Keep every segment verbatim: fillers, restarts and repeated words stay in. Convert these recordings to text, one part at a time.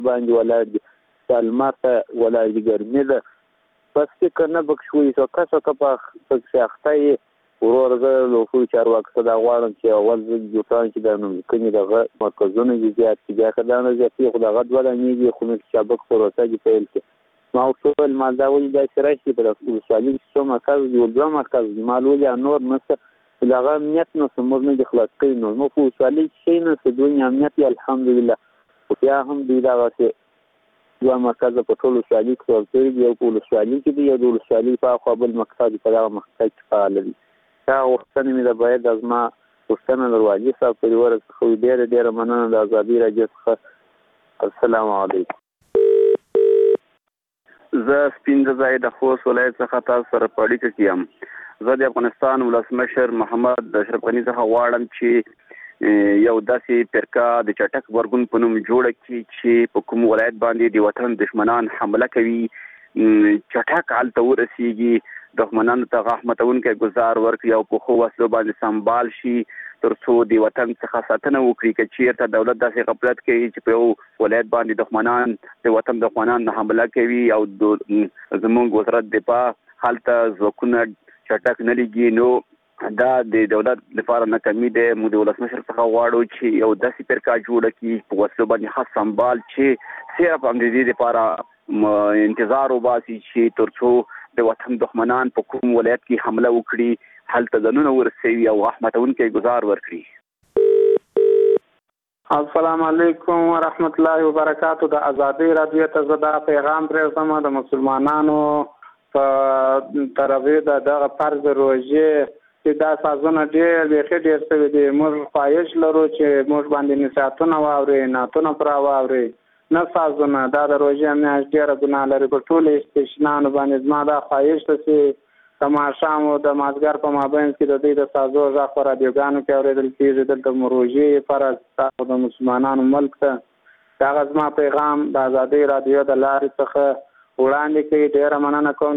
باندې ولاړ دي المار ته ولاړ دي ګرمي ده بس فکر نه پکښې وایي څوکه څوکه پکښې اخته یې ورور زه لوښو چارواکو ته دا غواړم چې اول زه جوټان چې دا نوملیکنې دغه مرکزونه دي زیات کړي بیا که دا نه زیاتېږي خو دغه دوه دانې دي خو نو چابک پروسه دې پیل کړي ما ورته وویل ما دا ولې داسې راشي په ولسوالي کې څو مرکز دي دوه مرکز دي ما ولې نور نشته چې دغه امنیت نشته موږ نه دي خلاص کړي نو موږ په ولسوالي کې شی نشته دوی امنیت یې الحمدلله خو بیا هم دوی دغسې دوه مرکز په ټول ولسوالي کې ورکړي دي یو په ولسوالي کې دي یو د ولسوالي په اخوا بل مقصد په دغه مقصد کې فعاله دي دا غوښتنه مې ده باید از ما غوښتنه د والي صاحب پورې ورسېږي ډېره ډېره مننه د ازادي راډیو څخه السلام علیکم زه سپین ځای د خوست ولایت څخه تاسو سره په اړیکه کې یم زه د افغانستان ولسمشر محمد اشرف غني څخه غواړم چې یو داسې فرقه د چټک غبرګون په نوم جوړه کړي چې په کوم ولایت باندې د وطن دښمنان حمله کوي چټک هلته ورسیږي دښمنانو ته غاښ ماتونکی ګزار ورکړي او په ښو وسلو باندې سمبال شي تر څو د وطن څخه ساتنه وکړي که چېرته دولت داسې غفلت کوي چې په یو ولایت باندې دښمنان د وطن دښمنان حمله کوي او زموږ وزارت دفاع هلته ځواکونه چټک نه لګي نو دا د دولت لپاره ناکامي دی موږ د ولسمشر څخه غواړو چې یو داسې فرقه جوړه کړي په وسلو باندې ښه سمبال چې صرف هم د دې لپاره انتظار وباسي چې تر څو د وطن دښمنان په کوم ولایت کې حمله وکړي هلته ځانونه ورسوي او غاښ ماتونکی ګزار ورکړي. السلام علیکم ورحمت الله وبرکاتو. د ازادي راډیو ته زه دا پیغام پرېږدم د مسلمانانو په طرفې د دغه فرض روژې چې دا سازونه ډېر بیخي ډېر شوي دي. موږ خواهش لرو چې موږ باندې نصیحتونه واورئ نعتونه پرې واورئ نه سازونه دا د روژې میاشت ډېره ګناه لري په ټولو استشنانو باندې زما دا خواهش ده چې د ماښام او د مازدیګر په مابین کې د دوی د سازو غږ په راډیوګانو کې اورېدل کېږي دلته مو روژې فرض تاسو د مسلمانانو ملک ته دغه زما پیغام د ازادۍ راډیو د لارې څخه وړاندې کوي. ډېره مننه کوم.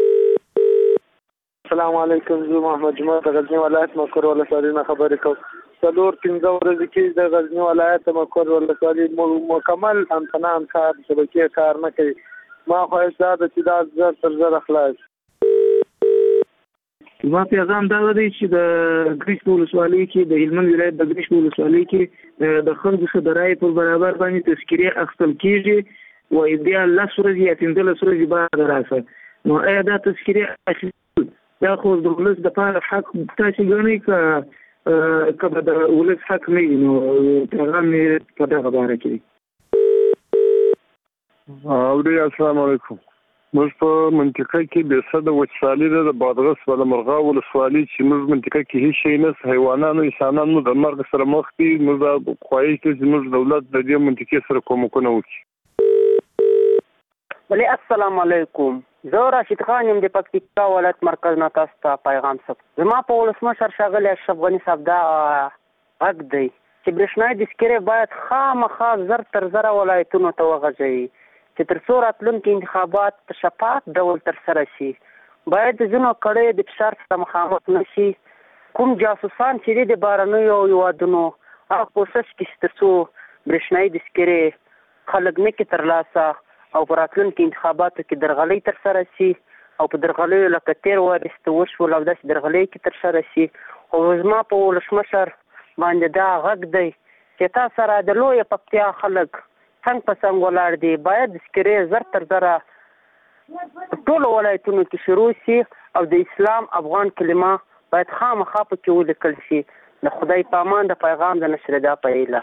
السلام علیکم. زه محمد جمعه د غزني ولایت مقر ولسوالۍ نه خبرې کوم. څلور پنځه ورځې کې د غزني ولایت مقر ولسوالۍ مکمل همچنان کار شبکې کار نه کوي. ما خواهش دا ده چې دا زر تر زره خلاص. زما پیغام دا دی چې د ګریش په ولسوالۍ کې د هلمند ولایت د ګریش په ولسوالۍ کې د خلکو څخه د رایې پر برابر باندې تذکیرې اخیستل کېږي وایي بیا لس ورځې یا پنځلس ورځې بعد راسه نو آیا دا تذکیرې اخیستل دا خو د ولس دپاره حق تاسې ګڼئ که که به د ولس حق نه وي نو پیغام مې په دغه باره کې دی. اورې السلام علیکم. موږ په منطقه کې بېسده وچکالي ده د بادغیس بالامرغه ولسوالۍ چې موږ منطقه کې هېڅ شی نشته حیوانانو انسانان مو د مرګ سره مخ دي. موږ دا خواهش کوو چې موږ دولت د دې منطقې سره کومکونه وکړي. بلې السلام علیکم. زه راشد خان یم د پکتیکا ولایت مرکز نه تاسو ته پیغام صاحب زما په ولسمشر ښاغلی اشرف غني صاحب دا غږ دی چې برېښنایي تذکرې باید خامخا زر تر زره ولایتونو ته وغځوي چې تر څو راتلونکي انتخابات په شفاف ډول ترسره شي. باید د ځینو کړیو د فشار سره مخامخ نه شي. کوم جاسوسان چې دي د بهرنیو هېوادونو هغه کوشش کوي تر څو برېښنایي تذکرې خلک نه کړي ترلاسه او په راتلونکي انتخاباتو کې درغلۍ ترسره شي او په درغلیو لکه تېر وارسته وشول او داسې درغلۍ کې ترسره شي. خو زما په ولسمشر باندې دا غږ دی چې تا سره د لویه پکتیا خلک څنګ په څنګ ولاړ دي. باید تذکرې زر تر زره ټولو ولایتونو کې شروع شي او د اسلام افغان کلمه باید خامخا پکې ولیکل شي. د خدای په امان د پیغام د نشر دا په هیله.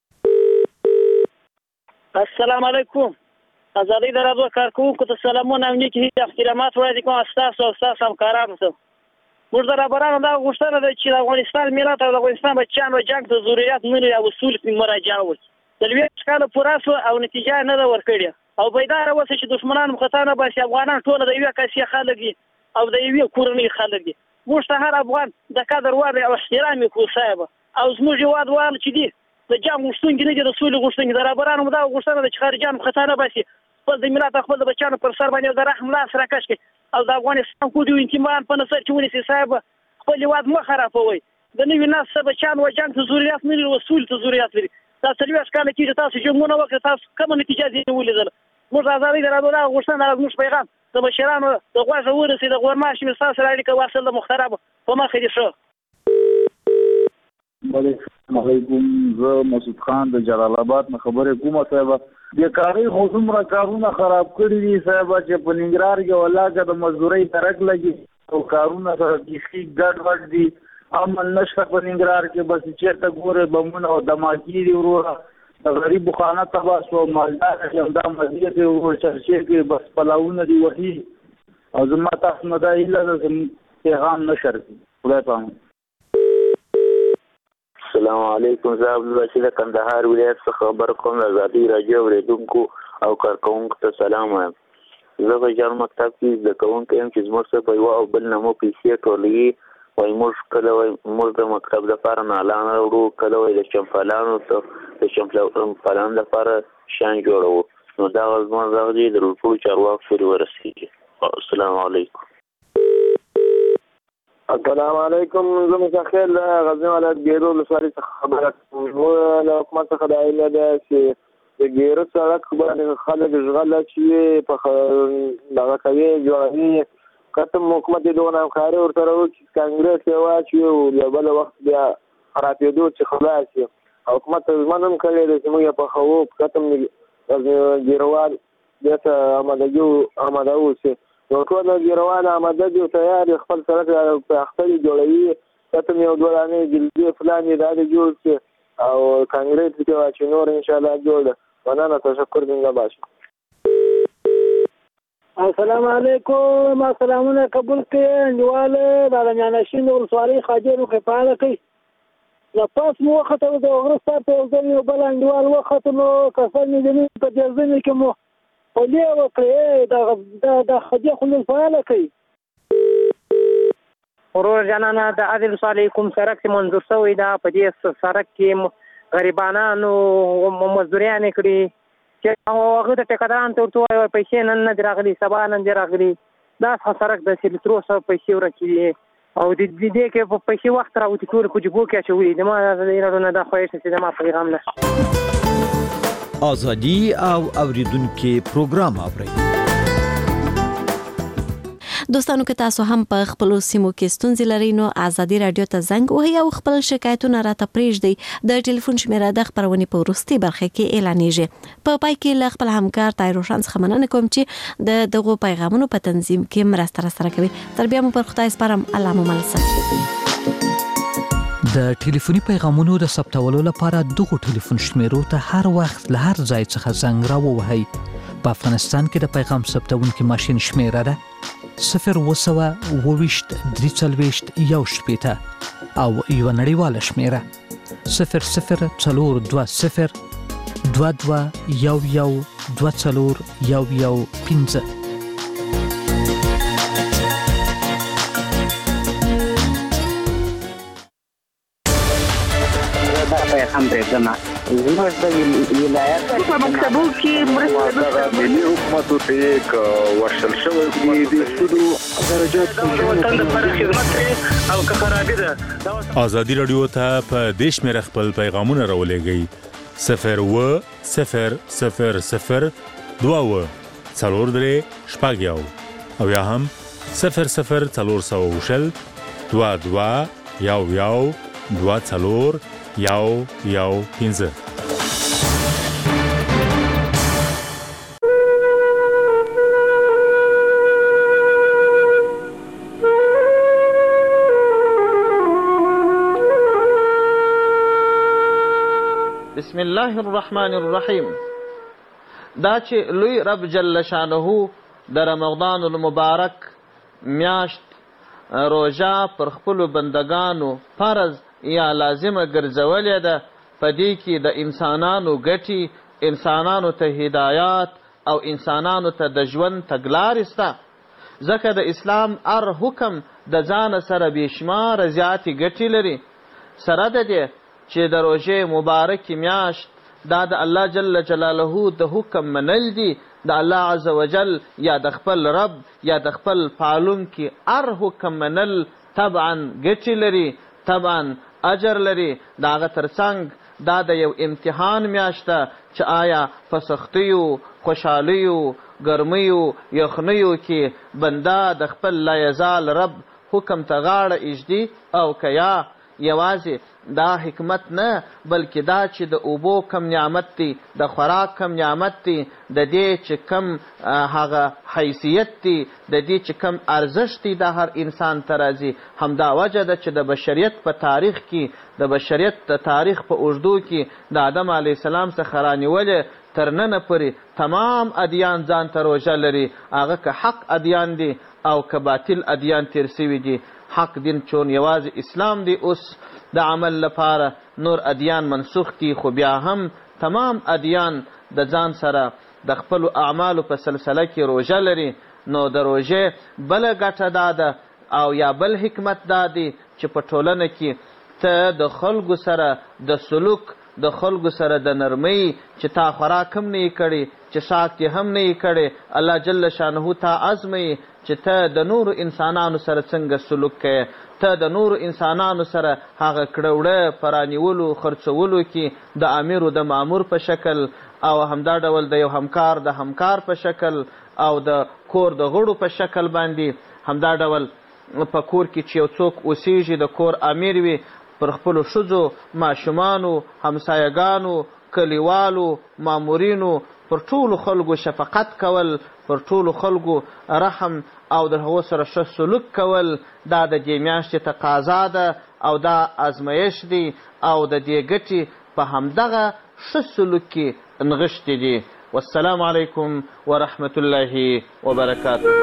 السلام علیکم. ازادۍ د راډیو کارکوونکو ته سلامونه او نیک احترامات وړاندې کوم ستاسو او ستاسو همکارانو ته. موږ د رهبرانو دا غوښتنه ده چې د افغانستان ملت او د افغانستان بچیان و جنګ ته ضرورت نه لري او اصول کې مراجعه وکړي. څلوېښت کاله پوره شوه او نتیجه نه ده ورکړې او بیداره اوسئ چې دښمنان مو خطا نه باسي. افغانان ټوله د یوې کاسې خلک دي او د یوې کورنۍ خلک دي. موږ ته هر افغان د قدر وړ او احترام یې کړو صاحبه او زموږ هېوادوال چې دي د جنګ غوښتونکي نه دي د سولې غوښتونکي. د رهبرانو دا غوښتنه ده چې خارجیان مو خطا نه باسي خپل د ملت او خپل د بچیانو پر سر باندې د رحم لاس راکش کړي او د افغانستان کودي انتماعان په نظر کې ونیسي صاحبه. خپل هېواد مه خرابوئ. د نوي نسل بچیان و جنګ ته ضرورت نه لري او سولې ته ضرورت لري. دا څلوېښت کاله کېږي تاسو جنګونه وکړه تاسو کومه نتیجه دې ولیدله موږ د ازادۍ د راډیو دغه غوښتنه ده زموږ پیغام د مشرانو د غوږه ورسېد د غورماشي مې ستاسو سره اړیکه واصل د مخترب په مخه دې ښه السلام علیکم زه مسعود خان د جلال آباد نه خبرې کوم صاحب د کاري خو څومره کارونه خراب کړي دي صاحب چې په ننګرهار کې ولاکه د مزدورۍ درک لګي او کارونه سره کیسې ګډ وډ دي امن نشته په ننګرهار کې بس چېرته ګورې بمونه او دماکي دي وروره د غریبو خانه تباه شو مالدار یم دا مزیت یې ورور چرچې کې بس پلاونه دي وهي او زما تاسو نه دا هیله ده چې پیغام نشر کړي خدای پامان السلام علیکم زه عبدالباسي د کندهار ولایت څخه خبر کوم د ازادۍ راډیو اورېدونکو او کارکوونکو ته سلام وایم زه په جان مکتب کې زده کوونکی یم چې زموږ څخه په یوه او بل نه مو پیسې ټولوي وایي موږ کله وایي موږ د مکتب لپاره نالان راوړو کله وایي د چمپالانو ته د چمپالانو لپاره شیان جوړوو نو دغه زموږ غږ دی د ټولو چارواکو پورې ورسېږي السلام علیکم السلام علیکم زه متخیل غزنی ولایت ګیرو ولسوالۍ څخه خبره کوم له حکومت څخه دا هیله ده چې د ګیرو سړک باندې خلک ژغله چې په دغه کوي جوړوي که حکومت یې دغه همکاري ورسره وکړي کانګرس یې واچوي او له بله وخت بیا خرابېدو چې خلاص شي حکومت ته ژمن هم کړی دی چې موږ یې پخوو که هم ګیروال دې ته امادګي اماده اوسي نو ټول ګیروان آماده دي او تیار خپل سړک په اختر جوړوي کته یو دوه دانې جلدي فلان یې دا جوړ شي او کانګرس کې واچي نور ان شاء الله جوړ مننه تشکر زنده باشي السلام علیکم سلامونه قبول کړئ انډیواله د علمیانشین ولسوالۍ خاجر وقفاله کوي له پاس مو وخته د غرستا په ځای یو بل انډیوال وخته نو کسان دې په جزمه کې مو په دې وکړې دا د خدای خو فعال کوي ورور جانانه د عادل علیکم سرک چې منظور شوی دا په دې سرک کې غریبانو مزدوریان کړي چې هغه د ټکدان تر تو پیسې نن نه راغلي سبا نن راغلي دا سرک د سلترو سره پیسې ورکړي او د دې کې په پیسې وخت راوتی ټول په جبو کې اچوي د ما نه دا خوښ چې د ما پیغام نه آزادی او اوریدونکو پروګرام اورئ دوستانو که تاسو هم په خپل سیمو کې ستونزې لرئ نو ازادي رادیو ته زنګ وهئ او خپل شکایتونه راته پرېږدئ د ټلیفون شمیره د خبرونې په وروستۍ برخه کې اعلانېږي په پای کې له خپل همکار طاهر روشن څخه مننه کوم چې د دغو پیغامونو په تنظیم کې مرسته راسره کوي تر بیا مو پر خدای سپارم الله مو مل ساتي د ټلیفوني پیغامونو د ثبتولو لپاره دغه ټلیفون شمیرو ته هر وخت له هر ځای څخه زنګ راووهئ په افغانستان کې د پیغام ثبتونکي ماشین شمیره ده صفر وسوه اوويشت درې څلوېښت یو شپېته او یوه نړیواله شمیره صفر صفر څلور دوه صفر دوه دوه یو یو دوه څلور یو یو پنځه هم برېښنا زموږ د ولایت په مکتبو کې مرسته ملي حکومت ته یک ورشل شوی دی د سودو درجات او که خرابې ده ازادي رادیو ته په دیش مې خپل پیغامونه راولېږئ صفر و صفر صفر صفر دوه و څلور درې شپږ یو او یا هم صفر صفر څلور سوه وشل دوه دوه یو یو دوه څلور یو یو پنځه بسم الله الرحمن الرحیم دا چې لوی رب جل شانه د رمضان المبارک میاشت روژه پر خپلو بندگانو فرض یا لازمه ګرځولې ده په دې کې د انسانانو ګټې انسانانو ته هدایات او انسانانو ته د ژوند تګلارې سته ځکه د اسلام هر حکم د ځانه سره بېشماره زیاتې ګټې لري سره د دې چې د روژې مبارکې میاشت دا د الله جل جلاله د حکم منل دي د الله عز وجل یا د خپل رب یا د خپل پالونکي هر حکم منل طبعا ګټې لري طبعا اجر لري د هغه ترڅنګ دا د یو امتحان میاشت ده چې آیا په سختیو خوشحالیو ګرمیو یخنیو کې بنده د خپل لایزال رب حکم ته غاړه ایږدي او که یا یوازې دا حکمت نه بلکې دا چې د اوبو کم نعمت دی د خوراک کم نعمت دی د دې چې کم هغه حیثیت دی د دې چې کم ارزښت دی دا هر انسان ته راځي همدا وجه ده چې د بشریت په تاریخ کې د بشریت د تاریخ په اوږدو کې د آدم علیه السلام څخه رانیولې تر ننه پورې تمام ادیان ځان ته روژه لري هغه که حق ادیان دي او که باطل ادیان تیر سوي دي حق دین چون یوازې اسلام دی اوس د عمل لپاره نور ادیان منسوخ دي خو بیا هم تمام ادیان د ځان سره د خپلو اعمالو په سلسله کې روژه لري نو د روژې بله ګټه دا ده او یا بل حکمت دا دی چې په ټولنه کې ته د خلکو سره د سلوک د خلکو سره د نرمۍ چې تا خوراک هم نه یې کړی چې شاک یې هم نه یې کړی الله جل شانه تا ازموي چې ته د نورو انسانانو سره څنګه سلوک کوې ته د نورو انسانانو سره هغه کړوړه په رانیولو خرڅولو کې د امیرو د مامور په شکل او همدا ډول د یو همکار د همکار په شکل او د کور د غړو په شکل باندې همدا ډول په کور کې چې یو څوک اوسیږي د کور امیر وي پر خپلو ښځو ماشومانو همسایهګانو کلیوالو مامورینو پر ټولو خلکو شفقت کول پر ټولو خلکو رحم او د هغو سره ښه سلوک کول دا د دې میاشتې تقاضا ده او دا ازمایش دی او د دې ګټې په همدغه ښه سلوک کې نغښتې دي والسلام علیکم ورحمة الله وبرکاته.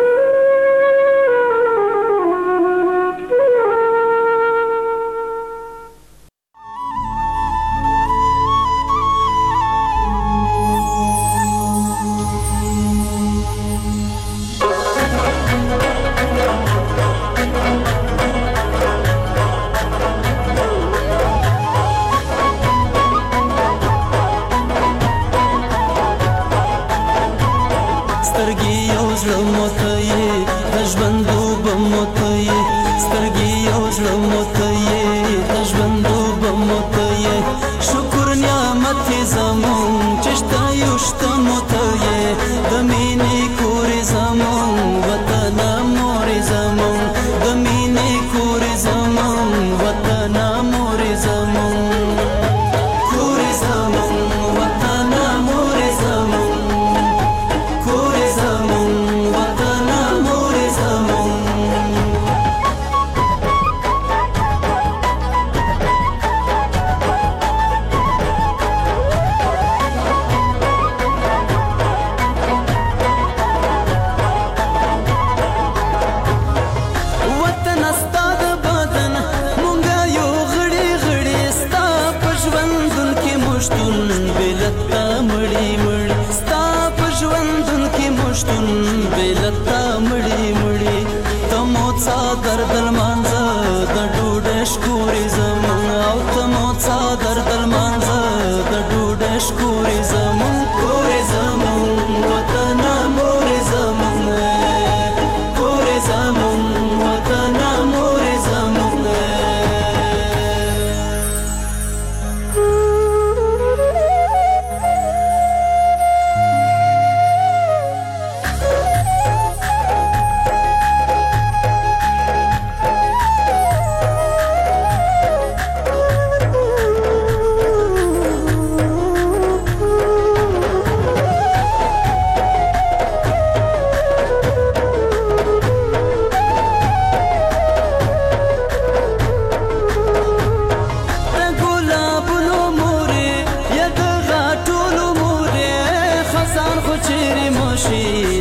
خو چیرې مو شي